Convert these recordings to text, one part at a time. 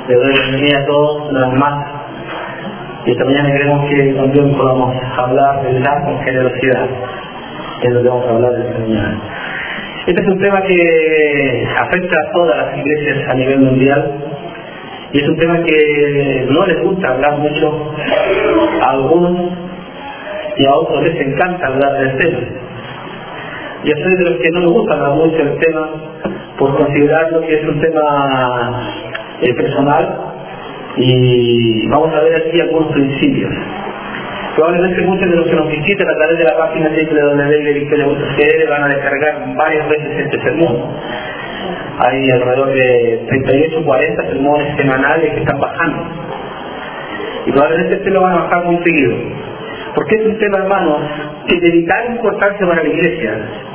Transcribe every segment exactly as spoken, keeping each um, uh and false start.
Les doy la bienvenida a todos una vez más. Y esta mañana queremos que también podamos hablar de dar con generosidad. Es lo que vamos a hablar esta mañana. Este es un tema que afecta a todas las iglesias a nivel mundial. Y es un tema que no les gusta hablar mucho a algunos y a otros les encanta hablar del tema. Yo soy de los que no me gusta hablar mucho del tema por considerarlo que es un tema eh, personal, y vamos a ver aquí algunos principios. Probablemente muchos de los que nos visitan a través de la página doble u doble u doble u punto victoria punto c l van a descargar varias veces este sermón. Hay alrededor de treinta y ocho o cuarenta sermones semanales que están bajando, y probablemente este lo van a bajar muy seguido, porque es un tema, hermanos, que de vital importancia para la iglesia.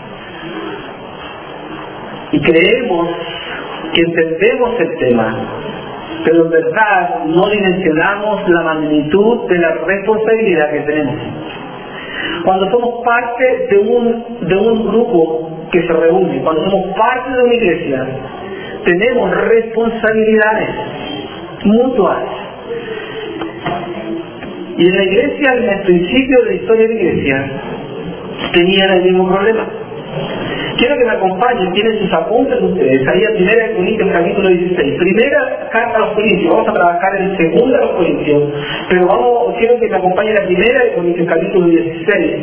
Y creemos que entendemos el tema, pero en verdad no dimensionamos la magnitud de la responsabilidad que tenemos. Cuando somos parte de un, de un grupo que se reúne, cuando somos parte de una iglesia, tenemos responsabilidades mutuas. Y en la iglesia, en el principio de la historia de la iglesia, tenían el mismo problema. Quiero que me acompañen, tienen sus apuntes ustedes, ahí en primera de Corintios capítulo dieciséis, primera carta a los Corintios, vamos a trabajar en segunda a los Corintios, pero vamos, quiero que me acompañen a primera de Corintios capítulo dieciséis.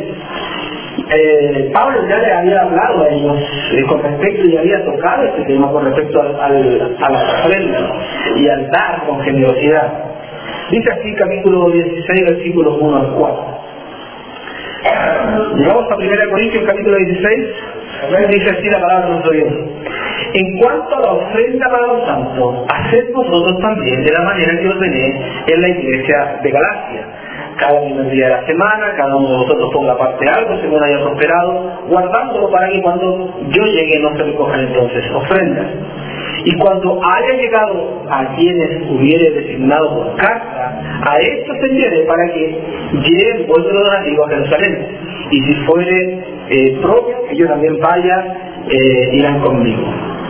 Eh, Pablo ya le había hablado a ellos eh, con respecto, y había tocado este tema con respecto al, al, a la ofrenda y al dar con generosidad. Dice así capítulo dieciséis, versículos uno al cuatro. Llegamos a primera de Corintios capítulo dieciséis, dice así la palabra de nuestro Dios: en cuanto a la ofrenda para los santos, haced vosotros también de la manera que ordené en la iglesia de Galacia. Cada primer día de la semana, cada uno de vosotros ponga aparte algo según haya prosperado, guardándolo para que cuando yo llegue no se recojan entonces ofrendas. Y cuando haya llegado a quienes hubiere designado por carta, a estos enviaré para que lleven vuestro donativo a Jerusalén. Y si fuere eh, propio, que yo también vaya, eh, irán conmigo.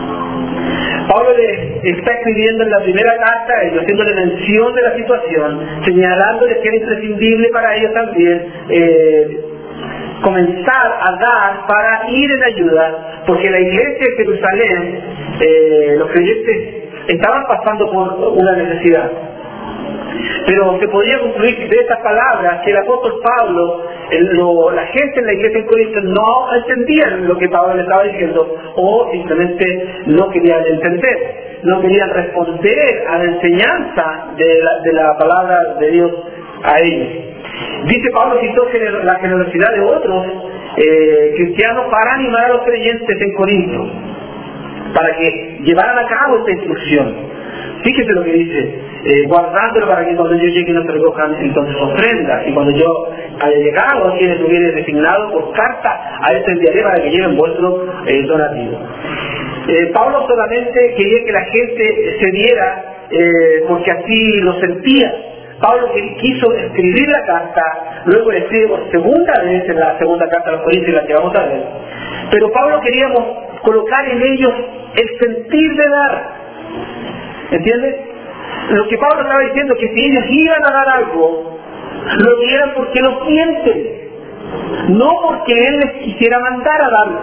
Pablo le está escribiendo en la primera carta a ellos, haciéndole mención de la situación, señalándoles que era imprescindible para ellos también eh, comenzar a dar para ir en ayuda, porque la iglesia de Jerusalén, eh, los creyentes estaban pasando por una necesidad. Pero se podría concluir de estas palabras que el apóstol Pablo, el, lo, la gente en la iglesia en Corinto no entendían lo que Pablo le estaba diciendo, o simplemente no querían entender, no querían responder a la enseñanza de la, de la palabra de Dios a ellos. Dice Pablo, citó la generosidad de otros eh, cristianos para animar a los creyentes en Corinto, para que llevaran a cabo esta instrucción. Fíjese lo que dice, eh, guardándolo para que cuando yo llegue no se recojan entonces ofrendas, y cuando yo haya llegado a quienes hubiere designado por carta, a este enviaré para que lleven vuestro eh, donativo. Eh, Pablo solamente quería que la gente se diera eh, porque así lo sentía. Pablo quiso escribir la carta, luego le escribe por segunda vez en la segunda carta a los Corintios, la que vamos a ver. Pero Pablo queríamos colocar en ellos el sentir de dar. ¿Entiendes? Lo que Pablo estaba diciendo, que si ellos iban a dar algo, lo dieran porque lo sienten, no porque él les quisiera mandar a darlo.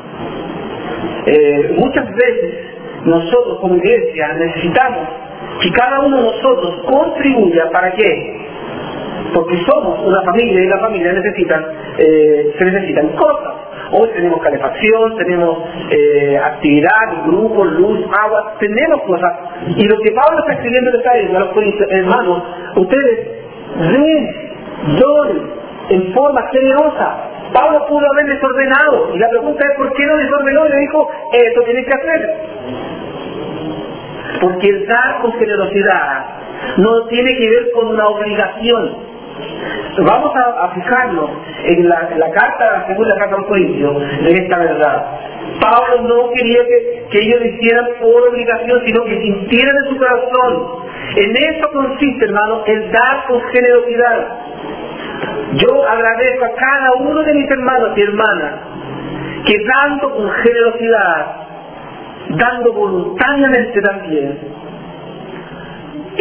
Eh, muchas veces nosotros como iglesia necesitamos que cada uno de nosotros contribuya. ¿Para qué? Porque somos una familia y la familia necesitan, eh, se necesitan cosas. Hoy tenemos calefacción, tenemos eh, actividad, grupos, luz, agua, tenemos cosas. Y lo que Pablo está escribiendo en esta isla, los hermanos, ustedes den, donen en forma generosa. Pablo pudo haber desordenado, y la pregunta es ¿por qué no desordenó? Y le dijo, esto tienen que hacer. Porque el dar con generosidad no tiene que ver con una obligación. Vamos a, a fijarnos en la, en la carta, según la carta a los Corintios, de esta verdad. Pablo no quería que, que ellos lo hicieran por obligación, sino que sintieran en su corazón. En eso consiste, hermano, el dar con generosidad. Yo agradezco a cada uno de mis hermanos y hermanas que dando con generosidad, dando voluntariamente también,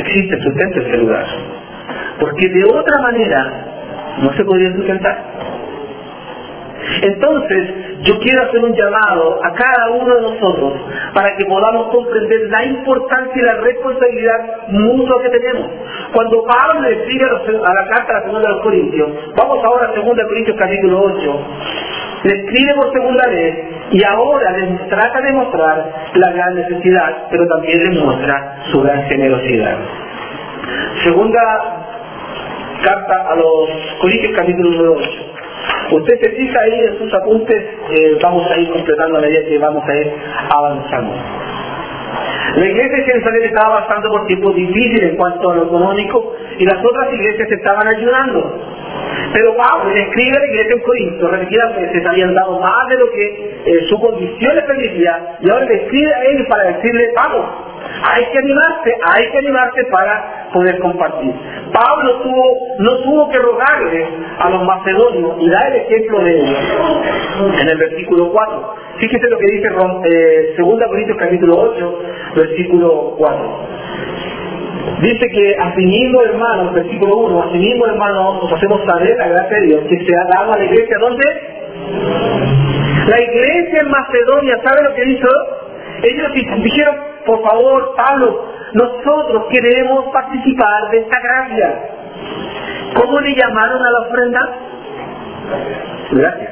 existe sustento en ese lugar. Porque de otra manera no se podría sustentar. Entonces, yo quiero hacer un llamado a cada uno de nosotros para que podamos comprender la importancia y la responsabilidad mutua que tenemos. Cuando Pablo le escribe a la carta a la segunda de los Corintios, vamos ahora a segunda de Corintios capítulo ocho, le escribe por segunda vez y ahora les trata de mostrar la gran necesidad, pero también les muestra su gran generosidad. Segunda carta a los Corintios capítulo número ocho. Usted se fija ahí en sus apuntes, eh, vamos a ir completando a medida que vamos a ir avanzando. La iglesia de Jerusalén estaba pasando por tiempos difíciles en cuanto a lo económico y las otras iglesias estaban ayudando. Pero Pablo le escribe a la iglesia en Corinto, repetidas veces habían dado más de lo que eh, su condición les permitía, y ahora le escribe a ellos para decirle: vamos, hay que animarse, hay que animarse para poder compartir. Pablo tuvo, no tuvo que rogarle a los macedonios y dar el ejemplo de ellos en el versículo cuatro. Fíjese lo que dice eh, segunda Corintios capítulo ocho, versículo cuatro. Dice que asimismo, hermanos, versículo uno, asimismo, hermanos, nos hacemos saber la gracia de Dios que se ha dado a la iglesia. ¿Dónde? La iglesia en Macedonia. ¿Sabe lo que hizo? Ellos dijeron: por favor, Pablo, nosotros queremos participar de esta gracia. ¿Cómo le llamaron a la ofrenda? Gracias.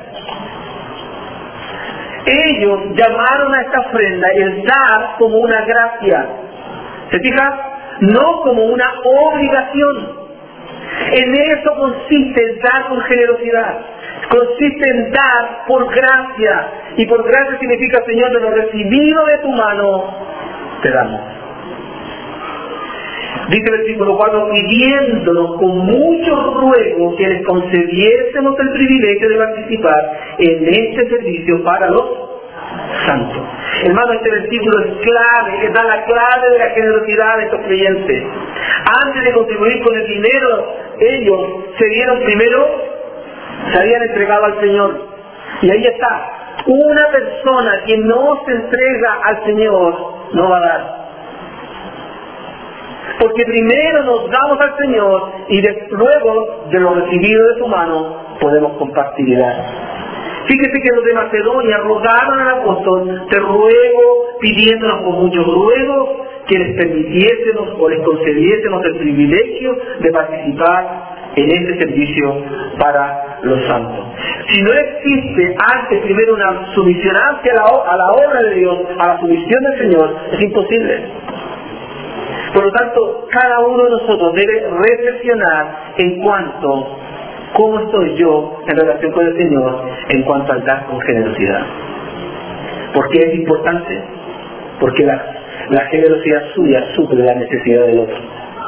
Ellos llamaron a esta ofrenda el dar como una gracia. ¿Se fija? No como una obligación. En eso consiste el dar con generosidad. Consiste en dar por gracia. Y por gracia significa: Señor, de lo recibido de tu mano, te damos. Dice el versículo cuatro: pidiéndonos con mucho ruego que les concediésemos el privilegio de participar en este servicio para los santos. Hermano, este versículo es clave, que da la clave de la generosidad de estos creyentes. Antes de contribuir con el dinero, ellos se dieron primero, se habían entregado al Señor. Y ahí está, una persona que no se entrega al Señor no va a dar. Porque primero nos damos al Señor y de, luego de lo recibido de su mano podemos compartir y dar. Fíjese que los de Macedonia rogaron al apóstol: te ruego, pidiéndonos con mucho ruego, que les permitiésemos o les concediésemos el privilegio de participar en este servicio para los santos. Si no existe antes primero una sumisión hacia la, a la obra de Dios, a la sumisión del Señor, es imposible. Por lo tanto, cada uno de nosotros debe reflexionar en cuanto cómo estoy yo en relación con el Señor en cuanto al dar con generosidad. ¿Por qué es importante? Porque la, la generosidad suya suple la necesidad del otro.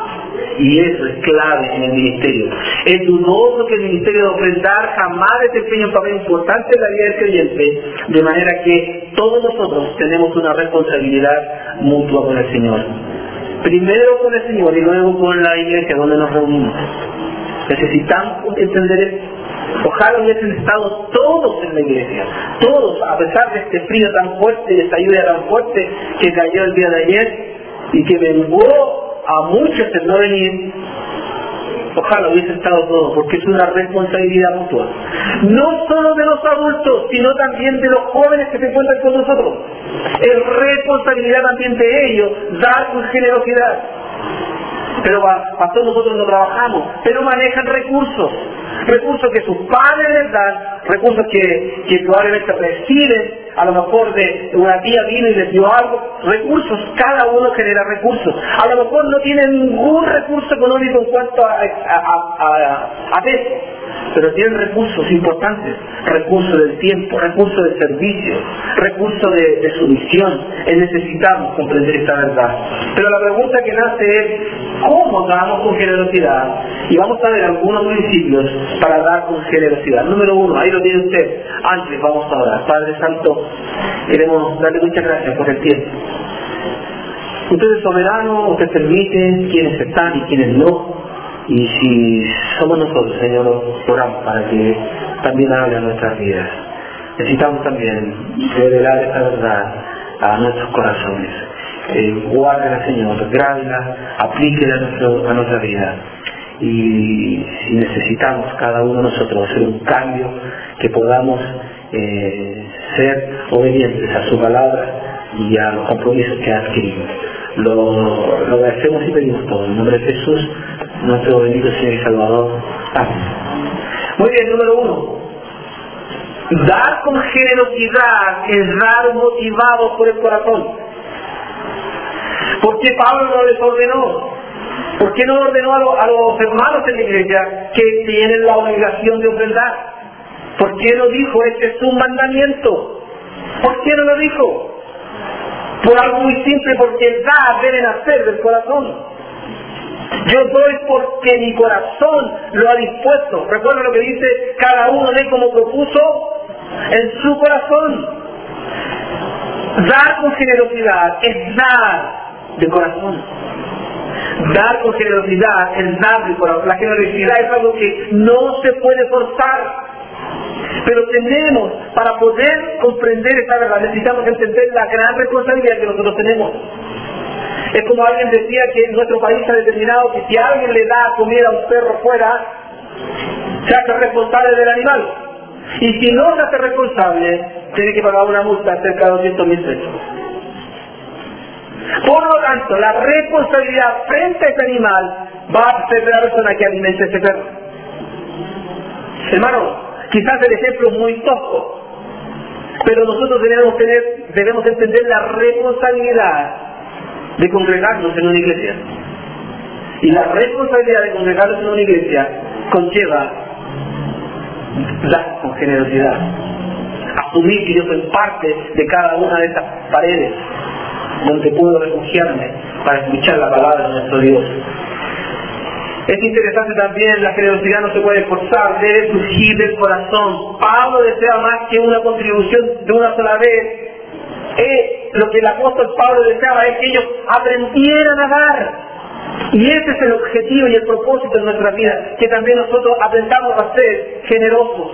Y eso es clave en el ministerio. Es dudoso que el ministerio de ofrendar jamás desempeñe un papel importante en la vida del creyente, de manera que todos nosotros tenemos una responsabilidad mutua con el Señor. Primero con el Señor y luego con la iglesia donde nos reunimos. Necesitamos entender esto. Ojalá hubiesen estado todos en la iglesia, todos, a pesar de este frío tan fuerte y esta lluvia tan fuerte que cayó el día de ayer y que vengó a muchos en no venir. Ojalá hubiesen estado todos, porque es una responsabilidad mutua. No solo de los adultos, sino también de los jóvenes que se encuentran con nosotros. Es responsabilidad también de ellos dar con generosidad. Pero pastor, nosotros no trabajamos, pero manejan recursos, recursos que sus padres les dan, recursos que, que probablemente reciben, a lo mejor de una tía vino y les dio algo, recursos, cada uno genera recursos. A lo mejor no tienen ningún recurso económico en cuanto a, a, a, a, a peso, pero tienen recursos importantes, recursos del tiempo, recursos del servicio, recursos de, de su misión. Necesitamos comprender esta verdad. Pero la pregunta que nace es: ¿cómo damos con generosidad? Y vamos a ver algunos principios para dar con generosidad. Número uno, ahí lo tiene usted. Antes vamos a orar. Padre Santo, queremos darle muchas gracias por el tiempo. Usted es soberano, usted permite quiénes están y quiénes no. Y si somos nosotros, Señor, oramos para que también hable a nuestras vidas. Necesitamos también revelar esta verdad a nuestros corazones. eh, guárdela, Señor, grábela, aplíquela a, nuestro, a nuestra vida. Y si necesitamos cada uno de nosotros hacer un cambio, que podamos eh, ser obedientes a su palabra y a los compromisos que adquirimos. Lo, lo agradecemos y pedimos todo en nombre de Jesús, nuestro bendito Señor y Salvador. Amén. Muy bien, número uno. Dar con generosidad es dar motivado por el corazón. ¿Por qué Pablo no les ordenó? ¿Por qué no ordenó a, lo, a los hermanos en la iglesia que tienen la obligación de ofrendar? ¿Por qué no dijo, este es un mandamiento? ¿Por qué no lo dijo? Por algo muy simple, porque el dar debe nacer del corazón. Yo doy porque mi corazón lo ha dispuesto. Recuerda lo que dice, cada uno de como propuso en su corazón. Dar con generosidad es dar de corazón. Dar con generosidad es dar de corazón. La generosidad es algo que no se puede forzar. Pero tenemos, para poder comprender esta verdad, necesitamos entender la gran responsabilidad que nosotros tenemos. Es como alguien decía que en nuestro país ha determinado que si alguien le da comida a un perro fuera, se hace responsable del animal. Y si no se hace responsable, tiene que pagar una multa cerca de doscientos mil pesos. Por lo tanto, la responsabilidad frente a ese animal va a ser de la persona que alimente a ese perro. Hermano, quizás el ejemplo es muy tosco, pero nosotros debemos tener, debemos entender la responsabilidad de congregarnos en una iglesia. Y la responsabilidad de congregarnos en una iglesia conlleva dar con generosidad. Asumir que yo soy parte de cada una de estas paredes donde puedo refugiarme para escuchar la palabra de nuestro Dios. Es interesante también, la generosidad no se puede forzar, debe surgir del corazón. Pablo desea más que una contribución de una sola vez. Eh, lo que el apóstol Pablo deseaba es que ellos aprendieran a dar. Y ese es el objetivo y el propósito de nuestra vida, que también nosotros aprendamos a ser generosos.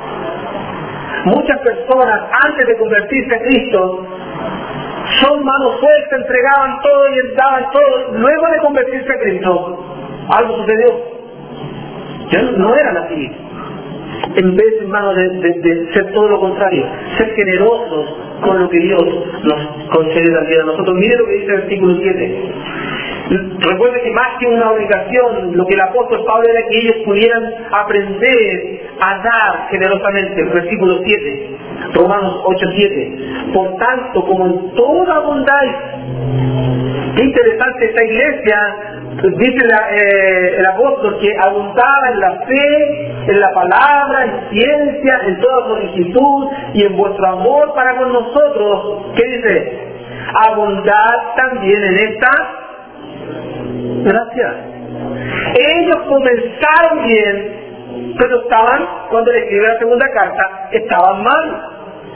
Muchas personas, antes de convertirse a Cristo, son manos sueltas, entregaban todo y daban todo. Luego de convertirse a Cristo, algo sucedió. Ya no eran así. En vez, hermano, de, de, de ser todo lo contrario, ser generosos con lo que Dios nos concede también a nosotros. Mire lo que dice el versículo siete. Recuerde que más que una obligación, lo que el apóstol Pablo era que ellos pudieran aprender a dar generosamente. El versículo siete, Romanos ocho siete. Por tanto, como en toda abundáis. Qué interesante esta iglesia. Dice la, eh, el apóstol que abundaba en la fe, en la palabra, en ciencia, en toda solicitud y en vuestro amor para con nosotros. ¿Qué dice? Abundad también en esta gracia. Ellos comenzaron bien, pero estaban, cuando le escribió la segunda carta, estaban mal.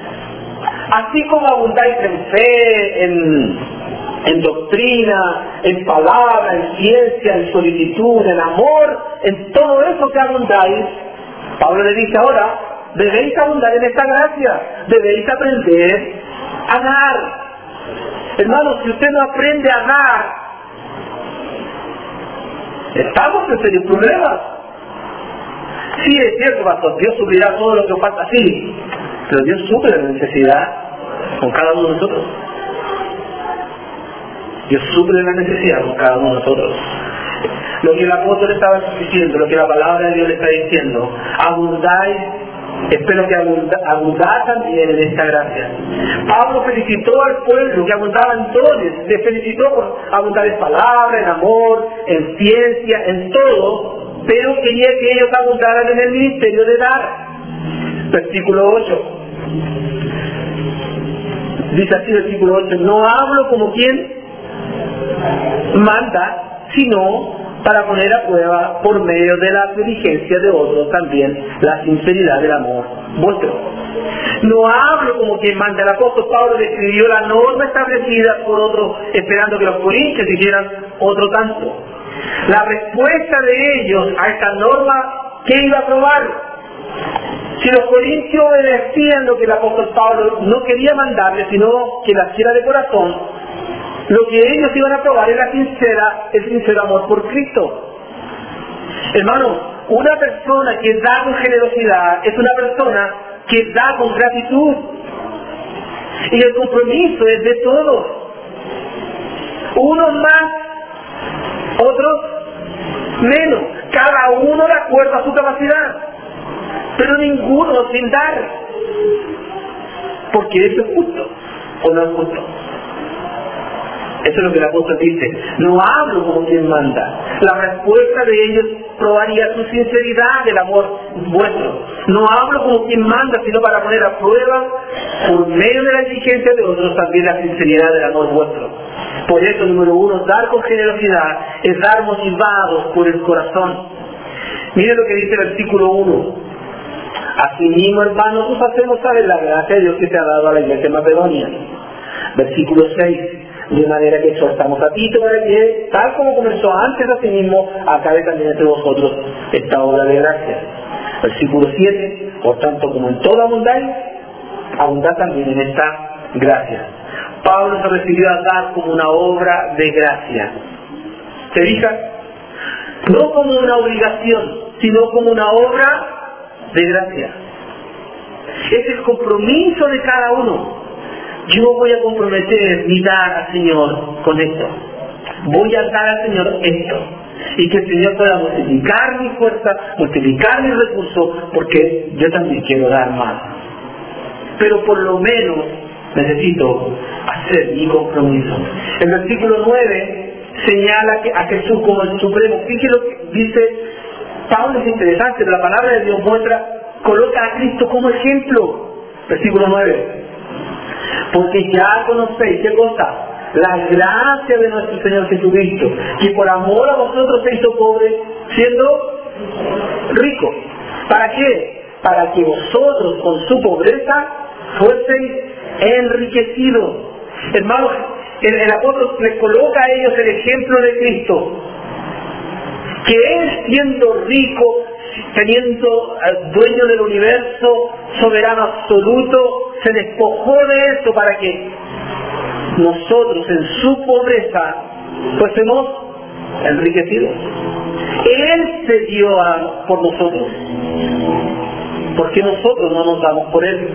Así como abundáis en fe, en... en doctrina, en palabra, en ciencia, en solicitud, en amor, en todo eso que abundáis, Pablo le dice ahora, debéis abundar en esta gracia, debéis aprender a dar. Hermanos, si usted no aprende a dar, estamos en serios problemas. Sí, es cierto, pastor, Dios suplirá todo lo que os falta, sí, pero Dios suple la necesidad con cada uno de nosotros. Dios suple la necesidad con cada uno de nosotros. Lo que el apóstol estaba diciendo, lo que la palabra de Dios le está diciendo, abundáis, espero que abundáis también en esta gracia. Pablo felicitó al pueblo que abundaba en dones, le felicitó por abundar en palabra, en amor, en ciencia, en todo, pero quería que ellos abundaran en el ministerio de dar. Versículo ocho. Dice así, versículo ocho, no hablo como quien manda, sino para poner a prueba por medio de la diligencia de otros también la sinceridad del amor vuestro. No hablo como quien manda. El apóstol Pablo describió la norma establecida por otros, esperando que los corintios hicieran otro tanto. La respuesta de ellos a esta norma, ¿qué iba a probar? Si los corintios obedecían lo que el apóstol Pablo no quería mandarles, sino que la hiciera de corazón, Lo que ellos iban a probar era sincera, el sincero amor por Cristo. Hermano, una persona que da con generosidad es una persona que da con gratitud. Y el compromiso es de todos. Unos más, otros menos. Cada uno de acuerdo a su capacidad. Pero ninguno sin dar. Porque eso es justo o no es justo. Eso es lo que el apóstol dice. No hablo como quien manda. La respuesta de ellos probaría su sinceridad del amor vuestro. No hablo como quien manda, sino para poner a prueba, por medio de la exigencia de otros, también la sinceridad del amor vuestro. Por eso, número uno, dar con generosidad es dar motivados por el corazón. Miren lo que dice el versículo uno. Asimismo, hermanos, nos hacemos saber la gracia de Dios que se ha dado a la iglesia de Macedonia. Versículo seis. De manera que exhortamos a Tito para que, tal como comenzó antes a sí mismo, acabe también entre vosotros esta obra de gracia. Versículo siete. Por tanto, como en todo abundáis, abundad también en esta gracia. Pablo se refirió a dar como una obra de gracia. ¿Se fijan? No como una obligación, sino como una obra de gracia. Es el compromiso de cada uno. Yo voy a comprometer mi dar al Señor con esto. Voy a dar al Señor esto. Y que el Señor pueda multiplicar mi fuerza, multiplicar mis recursos, porque yo también quiero dar más. Pero por lo menos necesito hacer mi compromiso. El versículo nueve señala a Jesús como el Supremo. Fíjense lo que dice Pablo, es interesante, pero la palabra de Dios muestra, coloca a Cristo como ejemplo. Versículo nueve. Porque ya conocéis, ¿qué cosa? La gracia de nuestro Señor Jesucristo, que por amor a vosotros se hizo pobre, siendo rico. ¿Para qué? Para que vosotros con su pobreza fueseis enriquecidos. Hermanos, el, el apóstol les coloca a ellos el ejemplo de Cristo, que Él siendo rico, teniendo al dueño del universo, soberano absoluto, se despojó de eso para que nosotros en su pobreza fuésemos enriquecidos. Él se dio a, por nosotros, porque nosotros no nos damos por Él.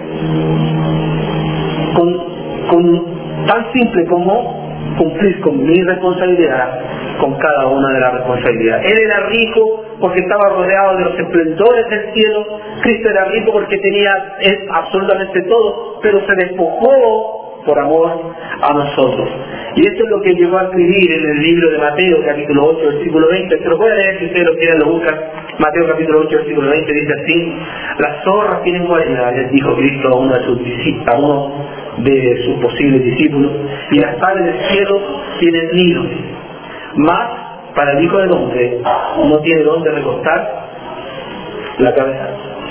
Con, con tan simple como cumplir con mi responsabilidad, con cada una de las responsabilidades. Él era rico porque estaba rodeado de los esplendores del cielo. Cristo era rico porque tenía es, absolutamente todo, pero se despojó por amor a nosotros. Y esto es lo que llegó a escribir en el libro de Mateo, capítulo ocho, versículo veinte. Se lo pueden leer si ustedes lo quieren, lo buscan. Mateo capítulo ocho, versículo veinte dice así: las zorras tienen guarida, les dijo Cristo a uno de sus discípulos, a uno de sus posibles discípulos, y las aves del cielo tienen nidos, mas para el Hijo del Hombre no tiene dónde recostar la cabeza.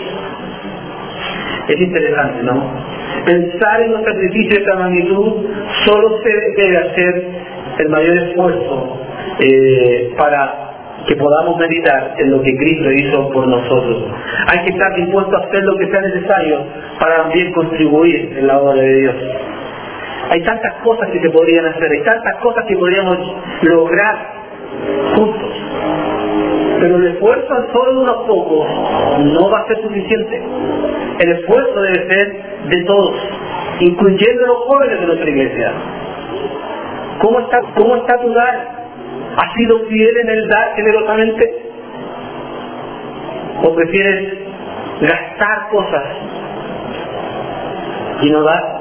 Es interesante, ¿no? Pensar en un sacrificio de esta magnitud solo se debe hacer el mayor esfuerzo eh, para que podamos meditar en lo que Cristo hizo por nosotros. Hay que estar dispuesto a hacer lo que sea necesario para también contribuir en la obra de Dios. Hay tantas cosas que se podrían hacer, hay tantas cosas que podríamos lograr juntos. Pero el esfuerzo solo de unos pocos no va a ser suficiente. El esfuerzo debe ser de todos, incluyendo los jóvenes de nuestra iglesia. ¿Cómo está, cómo está tu dar? ¿Has sido fiel en el dar generosamente? ¿O prefieres gastar cosas y no dar?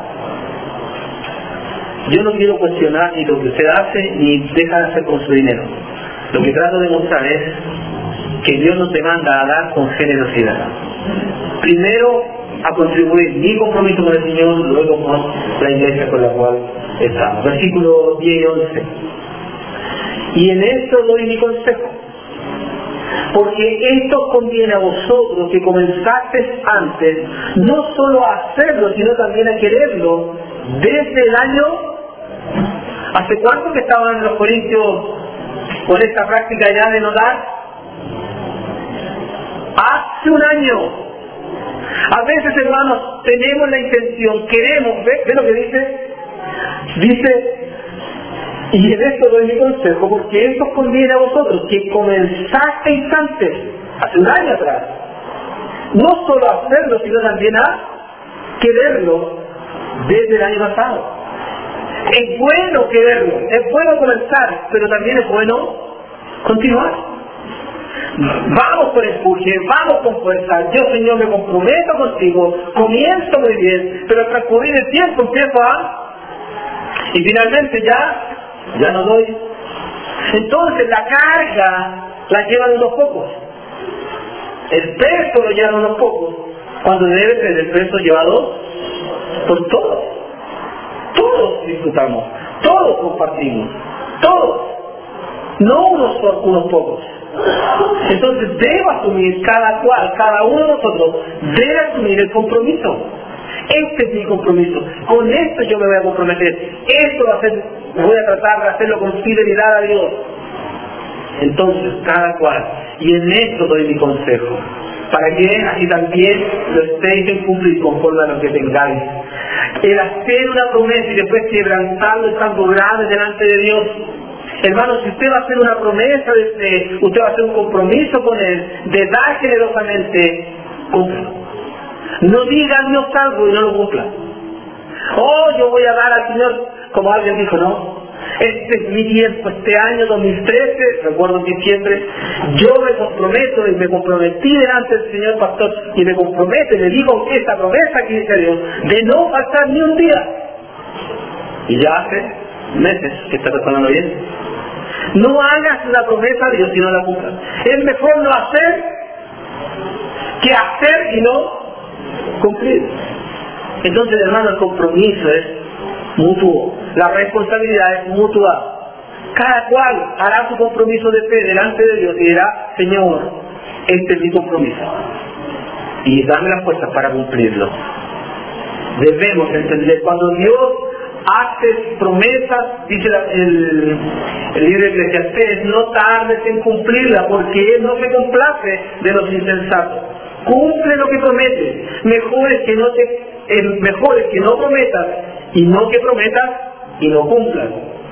Yo no quiero cuestionar ni lo que usted hace ni deja de hacer con su dinero. Lo que trato de mostrar es que Dios nos demanda a dar con generosidad. Primero, a contribuir mi compromiso con el Señor, luego con la iglesia con la cual estamos. Versículo diez y once. Y en esto doy mi consejo, porque esto os conviene a vosotros que comenzasteis antes, no solo a hacerlo, sino también a quererlo, desde el año, ¿hace cuánto que estaban los corintios con esta práctica ya de no dar? Hace un año. A veces, hermanos, tenemos la intención, queremos, ¿ve, ¿ve lo que dice? Dice, Y en esto doy mi consejo, porque esto os conviene a vosotros, que comenzasteis antes, hace un año atrás, no solo a hacerlo, sino también a quererlo desde el año pasado. Es bueno quererlo, es bueno comenzar, pero también es bueno continuar. Vamos con empuje, vamos con fuerza. Yo, Señor, me comprometo contigo, comienzo muy bien, pero al transcurrir el tiempo empiezo a... y finalmente ya, ya no doy. Entonces la carga la llevan unos pocos, el peso lo llevan unos pocos, cuando debe ser el peso llevado por todos. Todos disfrutamos, todos compartimos, todos, no unos, unos pocos. Entonces debo asumir cada cual, cada uno de nosotros debe asumir el compromiso. Este es mi compromiso, con esto yo me voy a comprometer, esto va a ser, voy a tratar de hacerlo con fidelidad a Dios. Entonces cada cual, y en esto doy mi consejo, para que así también lo estéis en cumplir conforme a lo que tengáis. El hacer una promesa y después quebrantarlo estando grave delante de Dios. Hermano, si usted va a hacer una promesa, de, de, usted va a hacer un compromiso con Él, de dar generosamente, cúmplalo. No diga Dios algo y no lo cumpla. Oh, yo voy a dar al Señor, como alguien dijo, no. Este es mi tiempo, este año dos mil trece, recuerdo en diciembre, yo me comprometo y me comprometí delante del Señor Pastor y me comprometo y le digo que esta promesa que dice Dios, de no faltar ni un día. Y ya hace meses que está respondiendo bien. No hagas una promesa a Dios si no la cumplas. Es mejor no hacer que hacer y no cumplir. Entonces, hermano, el compromiso es mutuo, la responsabilidad es mutua. Cada cual hará su compromiso de fe delante de Dios y dirá, Señor, este es mi compromiso y dame las fuerzas para cumplirlo. Debemos entender, cuando Dios hace promesas, dice la, el, el libro de Eclesiastés, no tardes en cumplirla, porque Él no se complace de los insensatos. Cumple lo que promete. Mejor es que no te, eh, mejor es que no prometas y no que prometas y no cumplas,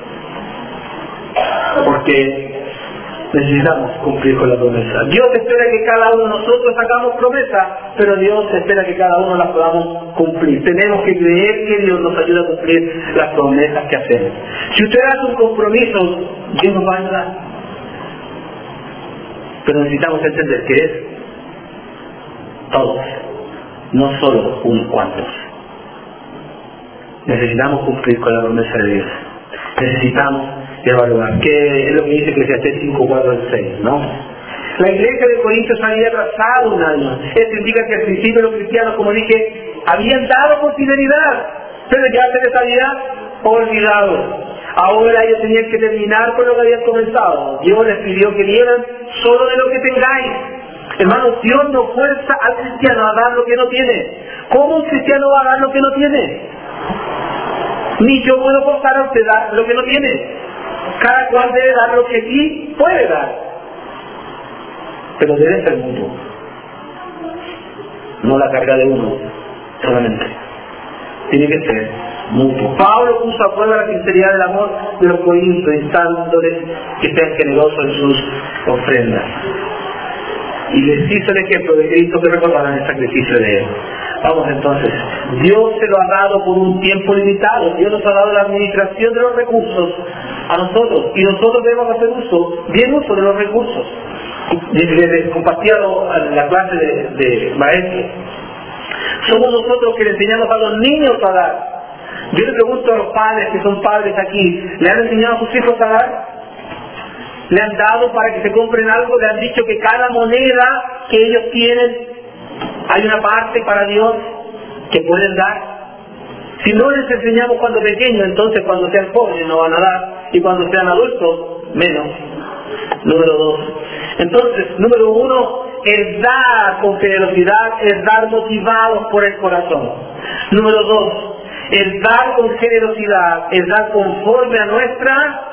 porque necesitamos cumplir con la promesa. Dios espera que cada uno de nosotros hagamos promesas, pero Dios espera que cada uno las podamos cumplir. Tenemos que creer que Dios nos ayuda a cumplir las promesas que hacemos. Si usted hace un compromiso, Dios nos va a ayudar, pero necesitamos entender que es todos, no solo unos cuantos. Necesitamos cumplir con la promesa de Dios. Necesitamos evaluar. ¿Qué es lo que dice Eclesiastés cinco, cuatro al seis? ¿No? La iglesia de Corintios había atrasado un año. Esto indica que al principio los cristianos, como dije, habían dado con fidelidad, pero ya se les había olvidado. Ahora ellos tenían que terminar con lo que habían comenzado. Dios les pidió que dieran solo de lo que tengáis. Hermanos, Dios no fuerza al cristiano a dar lo que no tiene. ¿Cómo un cristiano va a dar lo que no tiene? Ni yo puedo forzar a usted dar lo que no tiene. Cada cual debe dar lo que sí puede dar. Pero debe ser mutuo. No la carga de uno solamente. Tiene que ser mutuo. Pablo puso a prueba la sinceridad del amor de los corintios, instándoles que sean generosos en sus ofrendas. Y les hizo el ejemplo de Cristo que recordaran el sacrificio de Él. Vamos entonces, Dios se lo ha dado por un tiempo limitado. Dios nos ha dado la administración de los recursos a nosotros, y nosotros debemos hacer uso, bien uso de los recursos. Les compartía en la clase de, de maestros. Somos nosotros que le enseñamos a los niños a dar. Yo le pregunto a los padres que son padres aquí, ¿le han enseñado a sus hijos a dar? ¿Le han dado para que se compren algo? ¿Le han dicho que cada moneda que ellos tienen hay una parte para Dios que pueden dar? Si no les enseñamos cuando pequeños, entonces cuando sean jóvenes no van a dar, y cuando sean adultos, menos. Número dos. Entonces, número uno, es dar con generosidad, es dar motivados por el corazón. Número dos, es dar con generosidad, es dar conforme a nuestra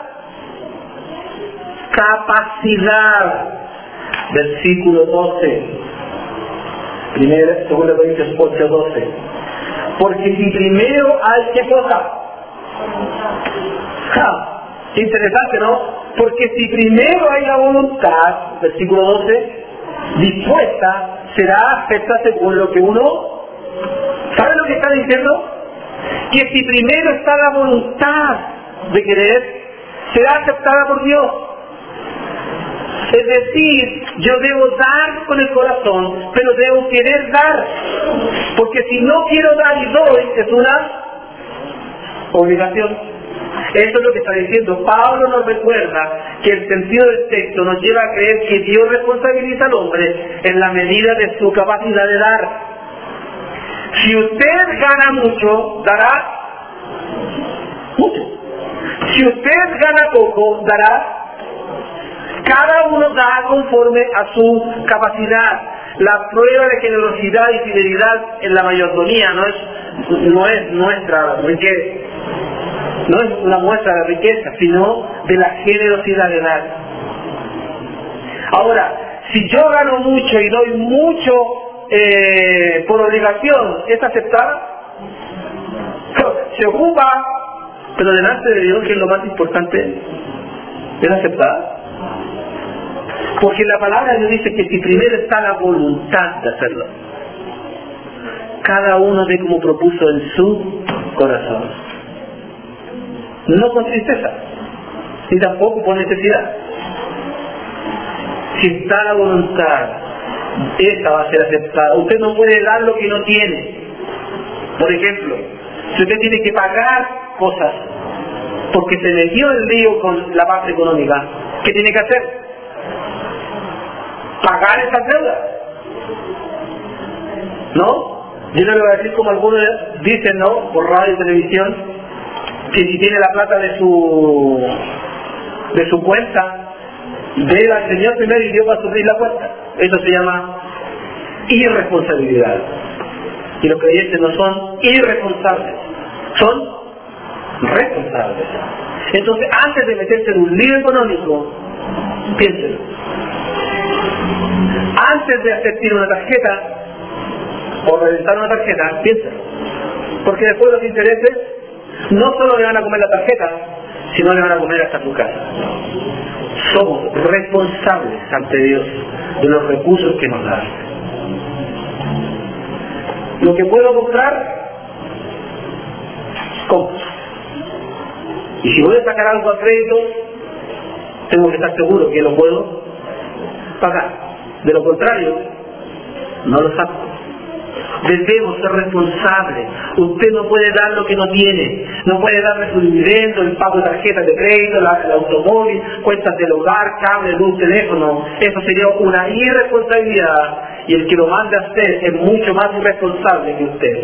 capacidad. Versículo doce. Primera, segunda Corintios ocho, doce. Porque si primero hay que cosa, ja, Interesante, ¿no? Porque si primero hay la voluntad, versículo doce, dispuesta, será acepta según lo que uno... ¿Sabe lo que está diciendo? Que si primero está la voluntad de querer, será aceptada por Dios. Es decir, yo debo dar con el corazón, pero debo querer dar. Porque si no quiero dar y doy, es una obligación. Eso es lo que está diciendo. Pablo nos recuerda que el sentido del texto nos lleva a creer que Dios responsabiliza al hombre en la medida de su capacidad de dar. Si usted gana mucho, dará mucho. Si usted gana poco, dará. Cada uno da conforme a su capacidad. La prueba de generosidad y fidelidad en la mayordomía no es, no es nuestra riqueza, no es una muestra de riqueza, sino de la generosidad de dar. Ahora, si yo gano mucho y doy mucho eh, por obligación, ¿es aceptada? Se ocupa, pero delante de Dios, que es lo más importante, ¿es aceptada? Porque la palabra de Dios dice que si primero está la voluntad de hacerlo, cada uno ve como propuso en su corazón, no con tristeza, ni tampoco por necesidad. Si está la voluntad, esa va a ser aceptada. Usted no puede dar lo que no tiene. Por ejemplo, si usted tiene que pagar cosas porque se metió en lío con la parte económica, ¿qué tiene que hacer? Pagar esas deudas. ¿No? Yo no le voy a decir como algunos dicen, ¿no? Por radio y televisión, que si tiene la plata de su de su cuenta, debe al Señor primero y Dios va a suplir la cuenta. Eso se llama irresponsabilidad. Y los creyentes no son irresponsables, son responsables. Entonces, antes de meterse en un lío económico, piénselo. Antes de aceptar una tarjeta o reventar una tarjeta, piénselo. Porque después los intereses no solo le van a comer la tarjeta, sino le van a comer hasta tu casa. Somos responsables ante Dios de los recursos que nos da. Lo que puedo comprar, compro. Y si voy a sacar algo a crédito, tengo que estar seguro que lo puedo pagar. De lo contrario, no lo saco. Debemos ser responsables. Usted no puede dar lo que no tiene. No puede darle su dividendo, el pago de tarjetas de crédito, la, el automóvil, cuentas del hogar, cable, luz, teléfono. Eso sería una irresponsabilidad. Y el que lo mande a usted es mucho más irresponsable que usted.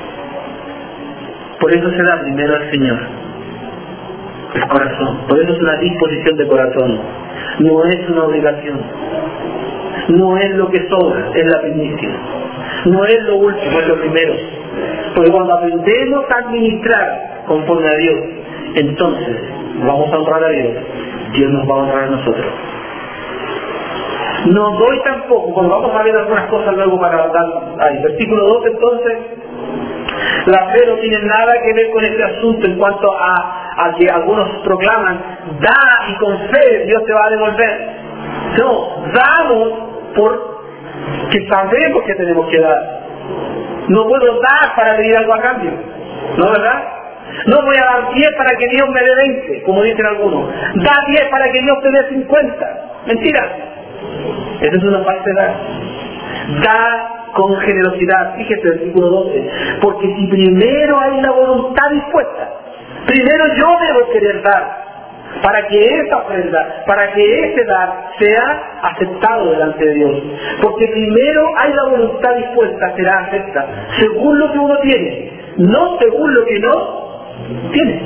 Por eso se da primero al Señor el corazón. Por eso es una disposición de corazón. No es una obligación. No es lo que sobra, es la primicia. No es lo último, es lo primero. Porque cuando aprendemos a administrar conforme a Dios, entonces vamos a honrar a Dios. Dios nos va a honrar a nosotros. No doy tampoco, cuando vamos a ver algunas cosas luego para dar ahí. Versículo dos, entonces, la fe no tiene nada que ver con este asunto en cuanto a, a que algunos proclaman, da y con fe Dios te va a devolver. No, damos porque sabemos que tenemos que dar. No puedo dar para pedir algo a cambio, ¿no, verdad? No voy a dar diez para que Dios me dé veinte, como dicen algunos. Da diez para que Dios te dé cincuenta. Mentira. Esa es una falsedad. Da con generosidad. Fíjese el versículo doce. Porque si primero hay la voluntad dispuesta, primero yo debo querer dar, para que esa ofrenda, para que ese dar sea aceptado delante de Dios. Porque primero hay la voluntad dispuesta, será acepta, según lo que uno tiene, no según lo que no tiene.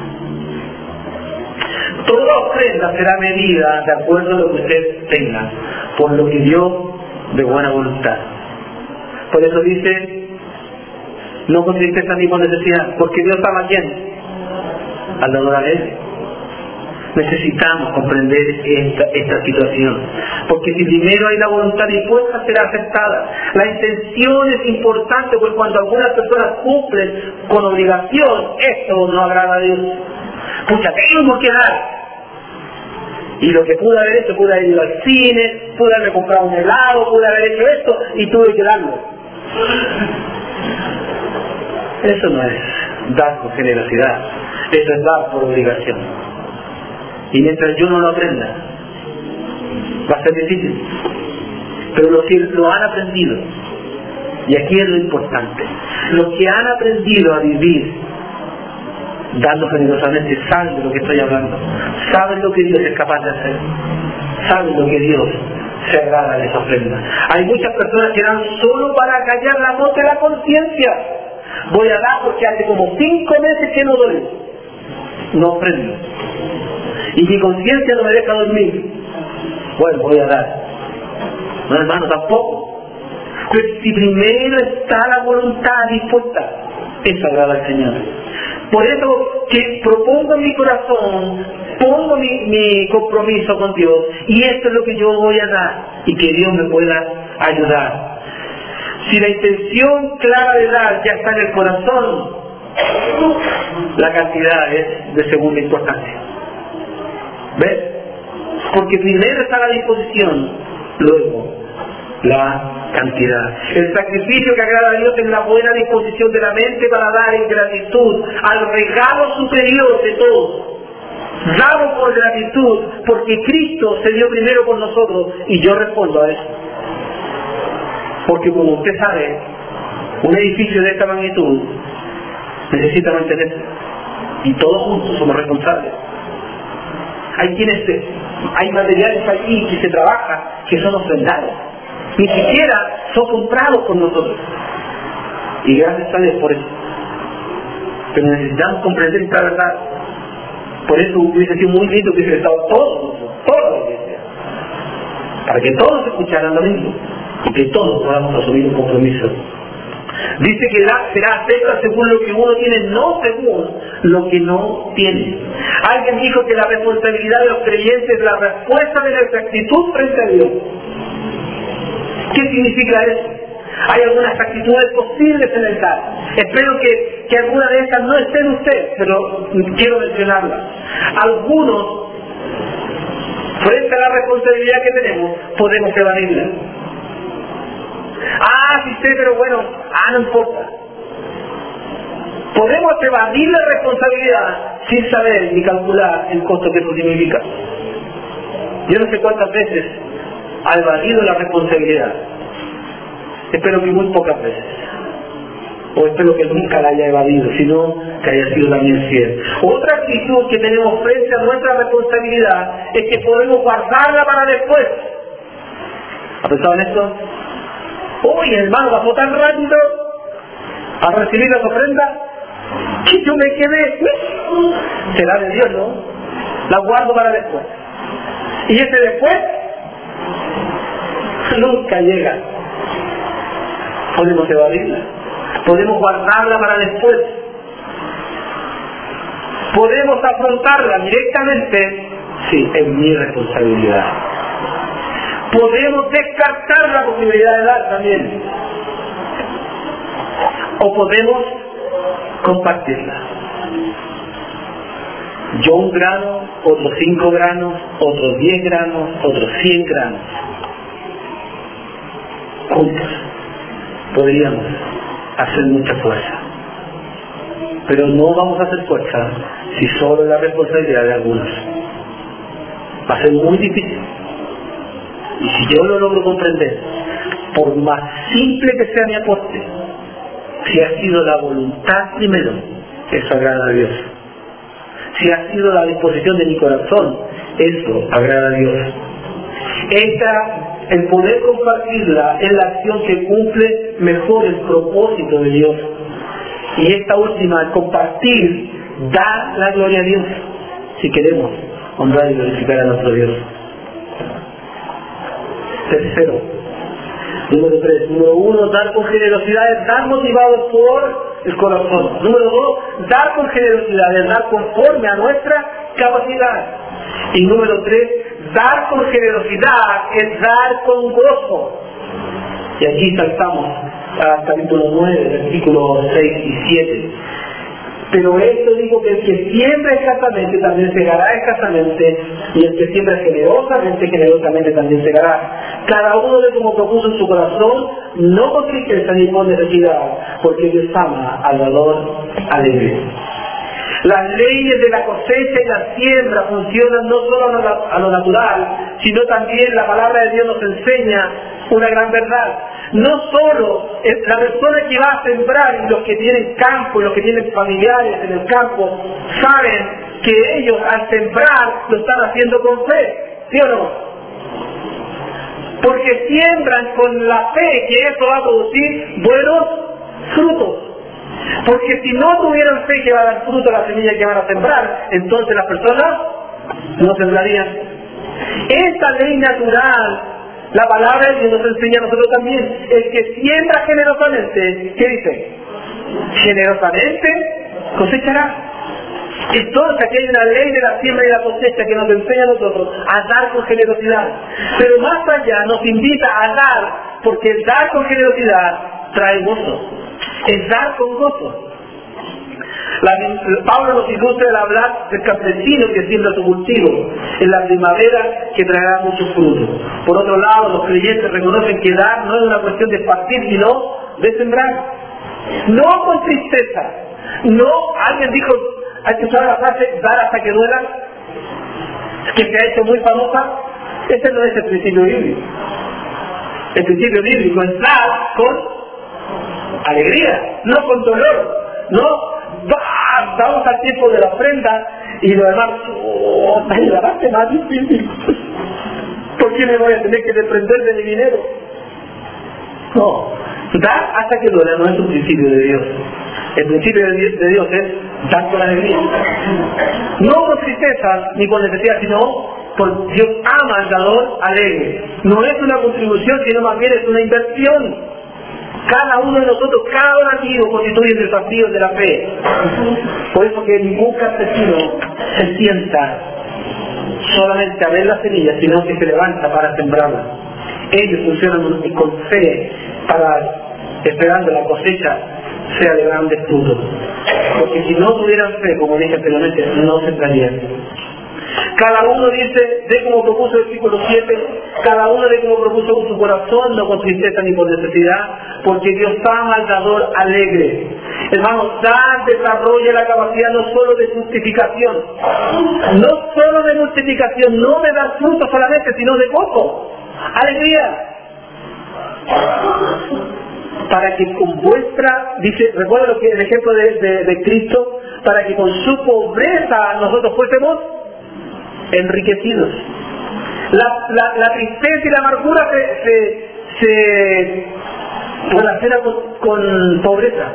Toda ofrenda será medida de acuerdo a lo que usted tenga, por lo que dio de buena voluntad. Por eso dice, no con tristeza ni con necesidad, porque Dios ama a quién, al dador a Él. Necesitamos comprender esta, esta situación, porque si primero hay la voluntad dispuesta, será aceptada. La intención es importante, porque cuando algunas personas cumplen con obligación, esto no agrada a Dios. Pucha, tengo que dar. Y lo que pude haber hecho, pude haber ido al cine, pude haber comprado un helado, pude haber hecho esto, y tuve que darlo. Eso no es dar con generosidad, eso es dar por obligación. Y mientras yo no lo aprenda, va a ser difícil. Pero los que lo han aprendido, y aquí es lo importante, los que han aprendido a vivir dando generosamente saben de lo que estoy hablando, saben lo que Dios es capaz de hacer, saben lo que Dios se agrada de esa ofrenda. Hay muchas personas que dan solo para callar la voz de la conciencia. Voy a dar porque hace como cinco meses que no doy, no ofrendo, y mi conciencia no me deja dormir. Bueno, voy a dar. No, hermano, tampoco. Pero si primero está la voluntad dispuesta, eso agrada al Señor. Por eso que propongo en mi corazón, pongo mi, mi compromiso con Dios, y esto es lo que yo voy a dar, y que Dios me pueda ayudar. Si la intención clara de dar ya está en el corazón, la cantidad es de segunda importancia. ¿Ves? Porque primero está la disposición, luego la cantidad. El sacrificio que agrada a Dios es la buena disposición de la mente para dar en gratitud al regalo superior de todo. Damos por gratitud porque Cristo se dio primero por nosotros, y yo respondo a eso. Porque como usted sabe, un edificio de esta magnitud necesita mantenerse, y todos juntos somos responsables. Hay quienes se, hay materiales allí que se trabajan que son ofrendados, ni siquiera son comprados por nosotros, y gracias a Dios por eso. Pero necesitamos comprender esta verdad. Por eso hubiese sido muy lindo que hubiese estado todos, toda la iglesia, para que todos escucharan lo mismo y que todos podamos asumir un compromiso. Dice que la, será acepta según lo que uno tiene, no según lo que no tiene. Alguien dijo que la responsabilidad de los creyentes es la respuesta de nuestra actitud frente a Dios. ¿Qué significa eso? Hay algunas actitudes posibles en el dar. Espero que, que alguna de estas no esté en usted, pero quiero mencionarlas. Algunos, frente a la responsabilidad que tenemos, podemos evadirla. Ah, sí sé, pero bueno, ah, no importa. Podemos evadir la responsabilidad sin saber ni calcular el costo que eso significa. Yo no sé cuántas veces ha evadido la responsabilidad. Espero que muy pocas veces. O espero que nunca la haya evadido, sino que haya sido también fiel. Otra actitud que tenemos frente a nuestra responsabilidad es que podemos guardarla para después. ¿Ha pensado en esto? Uy, hermano, pasó tan rápido a recibir las ofrendas que yo me quedé. Será de Dios, ¿no? La guardo para después. Y ese después nunca llega. Podemos evadirla, podemos guardarla para después, podemos afrontarla directamente. Sí, es mi responsabilidad. Podemos descartar la posibilidad de dar también, o podemos compartirla. Yo un grano, otros cinco granos, otros diez granos, otros cien granos, juntos podríamos hacer mucha fuerza. Pero no vamos a hacer fuerza si solo es la responsabilidad de algunos. Va a ser muy difícil. Y si yo lo logro comprender, por más simple que sea mi aporte, si ha sido la voluntad primero, eso agrada a Dios. Si ha sido la disposición de mi corazón, eso agrada a Dios. Esta El poder compartirla es la acción que cumple mejor el propósito de Dios. Y esta última, el compartir, da la gloria a Dios, si queremos honrar y glorificar a nuestro Dios. Tercero, número tres, número uno, dar con generosidad es dar motivados por el corazón. Número dos, dar con generosidad es dar conforme a nuestra capacidad. Y número tres, dar con generosidad es dar con gozo. Y aquí saltamos al capítulo nueve, versículos seis y siete. Pero esto digo que el que siembra escasamente también segará escasamente, y el que siembra generosamente, generosamente también segará. Cada uno de como propuso en su corazón, no con tristeza ni con necesidad, porque Dios ama al dador alegre. Las leyes de la cosecha y la siembra funcionan no solo a lo natural, sino también la palabra de Dios nos enseña una gran verdad. No solo la persona que va a sembrar y los que tienen campo y los que tienen familiares en el campo saben que ellos al sembrar lo están haciendo con fe, ¿sí o no? Porque siembran con la fe que eso va a producir buenos frutos. Porque si no tuvieran fe que va a dar fruto a la semilla que van a sembrar, entonces las personas no sembrarían. Esta ley natural, la palabra de Dios nos enseña a nosotros también. El que siembra generosamente, ¿qué dice? Generosamente cosechará. Entonces aquí hay una ley de la siembra y la cosecha que nos enseña a nosotros a dar con generosidad. Pero más allá nos invita a dar, porque el dar con generosidad trae gozo. Es dar con gozo. La, Pablo nos ilustra el hablar del campesino que siembra su cultivo en la primavera, que traerá muchos frutos. Por otro lado, los creyentes reconocen que dar no es una cuestión de partir, sino de sembrar. No con tristeza. No, alguien dijo, hay que usar la frase dar hasta que duela, que se ha hecho muy famosa. Ese no es el principio bíblico. El principio bíblico es dar con alegría, no con dolor. No, vamos al tiempo de la ofrenda y lo demás, oh, es la parte más difícil. ¿Por qué me voy a tener que desprender de mi dinero? No, dar hasta que duela no es un principio de Dios. El principio de Dios es dar con alegría. No con tristeza ni con necesidad, sino porque Dios ama al dador alegre. No es una contribución, sino más bien es una inversión. Cada uno de nosotros, cada donativo constituye el desafío de la fe. Por eso que ningún campesino se sienta solamente a ver las semillas, sino que se levanta para sembrarlas. Ellos funcionan con fe para, esperando la cosecha sea de grandes frutos. Porque si no tuvieran fe, como dije anteriormente, no sembrarían. Cada uno dice, de como propuso el versículo siete, cada uno de como propuso con su corazón, no con tristeza ni por necesidad, porque Dios ama al dador alegre. Hermanos, dar desarrolla la capacidad no solo de justificación, no solo de multiplicación, no de dar fruto solamente, sino de gozo, alegría. Para que con vuestra, dice, recuerda lo que el ejemplo de, de, de Cristo, para que con su pobreza nosotros fuésemos enriquecidos. La, la, la tristeza y la amargura se, se, se relaciona con, con pobreza.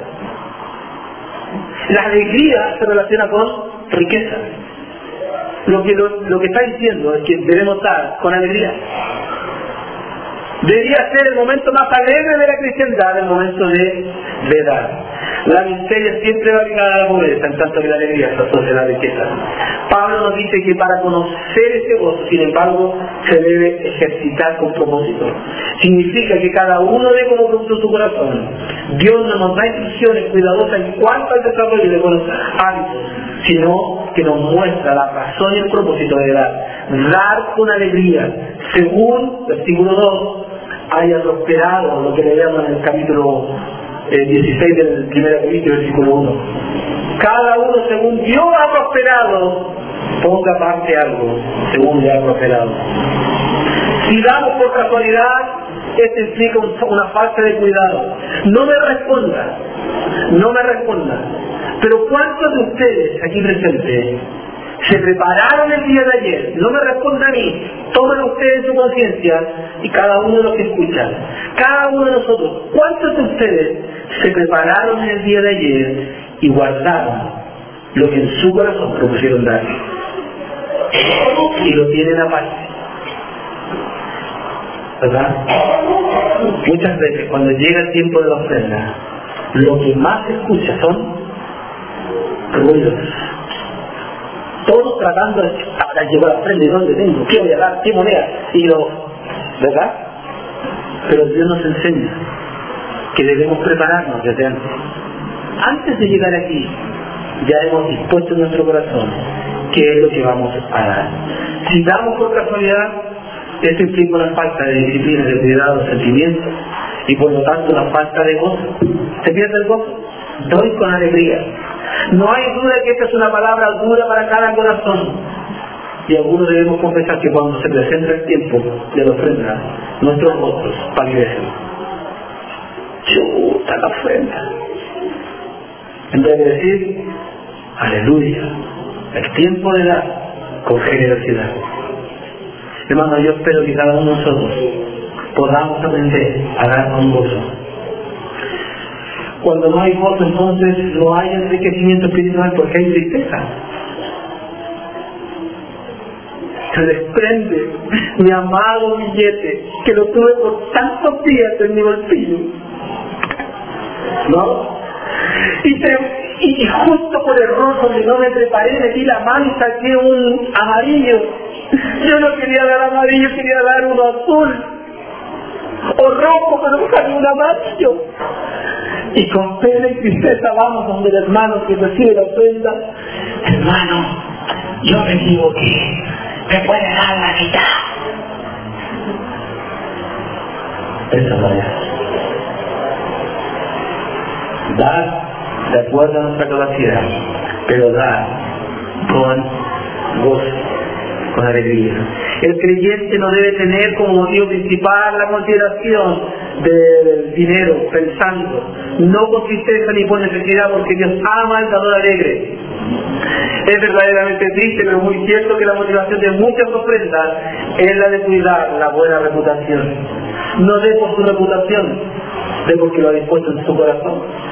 La alegría se relaciona con riqueza. Lo que, lo, lo que está diciendo es que debemos dar con alegría. Debería ser el momento más alegre de la cristiandad, el momento de, de dar. La miseria siempre va ligada a la pobreza, en tanto que la alegría se asocia a la riqueza. Pablo nos dice que para conocer ese gozo, sin embargo, se debe ejercitar con propósito. Significa que cada uno dé como propuso su corazón. Dios no nos da instrucciones cuidadosas en cuanto al desarrollo de buenos hábitos, sino que nos muestra la razón y el propósito de dar. Dar con alegría, según versículo dos, haya prosperado, lo que le llaman en el capítulo eh, dieciséis del primer capítulo, versículo uno. Cada uno según Dios ha prosperado, ponga aparte algo, según le ha prosperado. Si damos por casualidad, esto implica una falta de cuidado. No me responda, no me responda. Pero ¿cuántos de ustedes aquí presentes se prepararon el día de ayer? No me respondan a mí, tomen ustedes en su conciencia y cada uno de los que escuchan, cada uno de nosotros, ¿cuántos de ustedes se prepararon el día de ayer y guardaron lo que en su corazón propusieron dar? Y lo tienen aparte, ¿verdad? Muchas veces cuando llega el tiempo de la ofrenda, lo que más se escucha son ruidos. Todos tratando de llevar a la ofrenda, ¿y dónde tengo? ¿Qué voy a dar? ¿Qué moneda? Y lo, ¿verdad? Pero Dios nos enseña que debemos prepararnos desde antes. Antes de llegar aquí, ya hemos dispuesto en nuestro corazón qué es lo que vamos a dar. Si damos por casualidad, esto implica una falta de disciplina, de cuidado, de sentimiento, y por lo tanto una falta de gozo. ¿Se pierde el gozo? Doy con alegría. No hay duda que esta es una palabra dura para cada corazón. Y algunos debemos confesar que cuando se presenta el tiempo de la ofrenda, nuestros rostros palidecen. Chuta la ofrenda. En vez de decir, aleluya, el tiempo de dar con generosidad. Hermano, yo espero que cada uno de nosotros podamos aprender a dar con gozo. Cuando no hay gozo, entonces no hay enriquecimiento espiritual porque hay tristeza. Se desprende mi amado billete que lo tuve por tantos días en mi bolsillo, ¿no? Y, se, y, y justo por error, donde no me preparé, metí la mano y saqué un amarillo. Yo no quería dar amarillo, quería dar uno azul o rojo, pero buscaré un amarillo. Y con pena y tristeza vamos donde el hermano que recibe la ofrenda. Hermano, yo me equivoqué, me puede dar la mitad. Esa es la verdad. Dar de acuerdo a nuestra capacidad, pero dar con gozo, con alegría. El creyente no debe tener como motivo principal la consideración del dinero, pensando, no con tristeza ni por necesidad, porque Dios ama al dador alegre. Es verdaderamente triste, pero muy cierto que la motivación de muchas ofrendas es la de cuidar la buena reputación. No dé por su reputación, dé porque lo ha dispuesto en su corazón.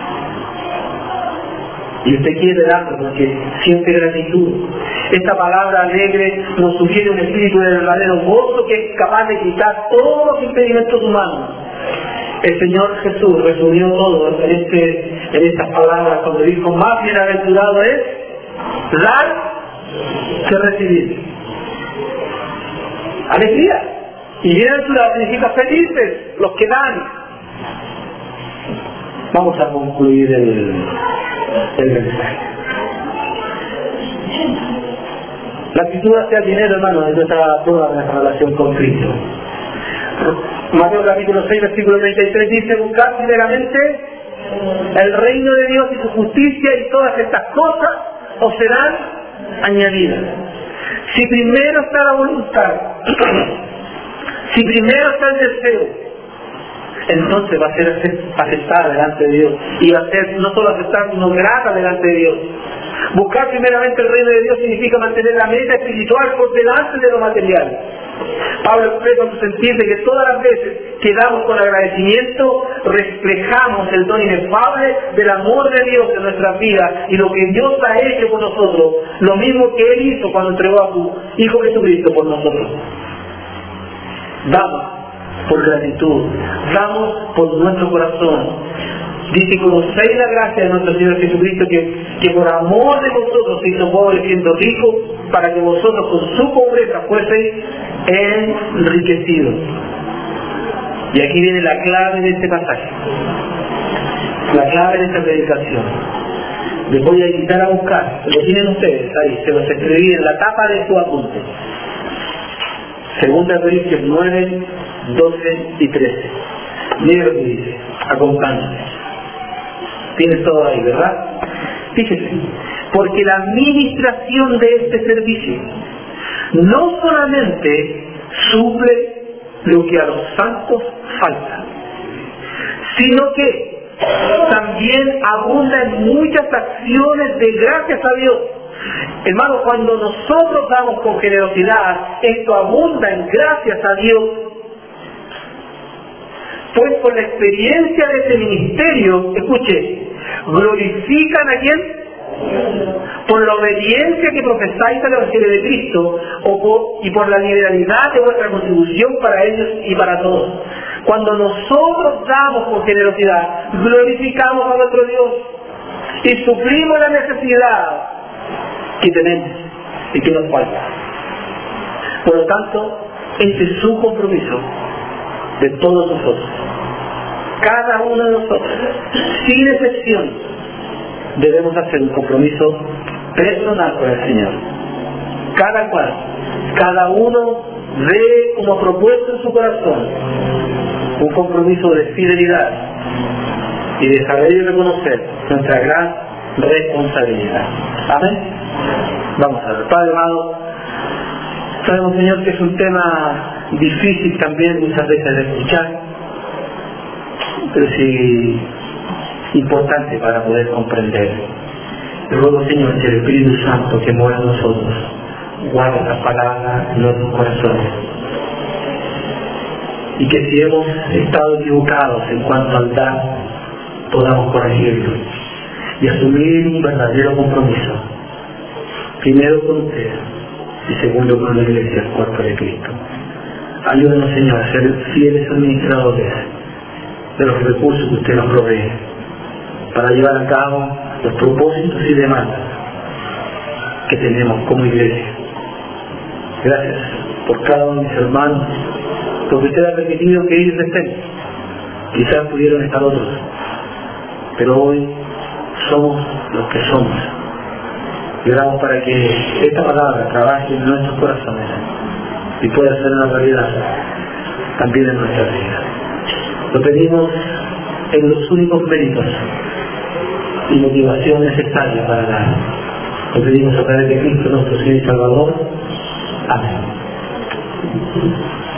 Y usted quiere darlo porque siente gratitud. Esta palabra alegre nos sugiere un espíritu de verdadero gozo que es capaz de quitar todos los impedimentos humanos. El Señor Jesús resumió todo en, este, en estas palabras cuando dijo: más bienaventurado es dar que recibir. Alegría. Y bienaventurado significa felices los que dan. Vamos a concluir el, el mensaje. La actitud hacia el dinero, hermano, es nuestra, toda nuestra relación con Cristo. Mateo capítulo seis, versículo treinta y tres dice: buscad primeramente el reino de Dios y su justicia, y todas estas cosas os serán añadidas. Si primero está la voluntad, si primero está el deseo, entonces va a ser aceptada delante de Dios, y va a ser no solo aceptada, sino grata delante de Dios. Buscar primeramente el reino de Dios significa mantener la meta espiritual por delante de lo material. Pablo expresa su sentir de que todas las veces que damos con agradecimiento, reflejamos el don inefable del amor de Dios en nuestras vidas y lo que Dios ha hecho por nosotros, lo mismo que Él hizo cuando entregó a su Hijo Jesucristo por nosotros. Damos por gratitud, damos por nuestro corazón. Dice: conocéis la gracia de nuestro Señor Jesucristo, que, que por amor de vosotros se hizo pobre siendo rico, para que vosotros con su pobreza fueseis enriquecidos. Y aquí viene la clave de este pasaje, la clave de esta predicación. Les voy a invitar a buscar, lo tienen ustedes ahí, se los escribí en la tapa de su apunte. Segunda Corintios nueve, doce y trece. Miren lo que dice, acompáñenme. Tienes todo ahí, ¿verdad? Fíjese, porque la administración de este servicio no solamente suple lo que a los santos falta, sino que también abunda en muchas acciones de gracias a Dios. Hermano, cuando nosotros damos con generosidad, esto abunda en gracias a Dios. Pues por la experiencia de este ministerio, escuche, glorifican a quién, por la obediencia que profesáis al Evangelio de Cristo, o por, y por la liberalidad de vuestra contribución para ellos y para todos. Cuando nosotros damos con generosidad, glorificamos a nuestro Dios y suplimos la necesidad que tenemos y que nos falta. Por lo tanto, este es su compromiso de todos nosotros. Cada uno de nosotros, sin excepción, debemos hacer un compromiso personal con el Señor. Cada cual, cada uno ve como propuesto en su corazón un compromiso de fidelidad y de saber y reconocer nuestra gran responsabilidad. Amén. Vamos a ver. Padre amado, sabemos, Señor, que es un tema difícil también muchas veces de escuchar, pero sí importante para poder comprender. Ruego, Señor, que el Espíritu Santo que mora en nosotros guarde las palabras en nuestros corazones, y que si hemos estado equivocados en cuanto al dar, podamos corregirlo y asumir un verdadero compromiso, primero con usted y segundo con la Iglesia, el cuerpo de Cristo. Ayúdanos, Señor, a ser fieles administradores de los recursos que usted nos provee para llevar a cabo los propósitos y demandas que tenemos como Iglesia. Gracias por cada uno de mis hermanos, porque usted ha permitido que ellos estén. Quizás pudieron estar otros, pero hoy somos los que somos. Y oramos para que esta palabra trabaje en nuestros corazones y pueda ser una realidad también en nuestra vida. Lo pedimos en los únicos méritos y motivación necesaria para dar. Lo pedimos a través de Cristo nuestro Señor y Salvador. Amén.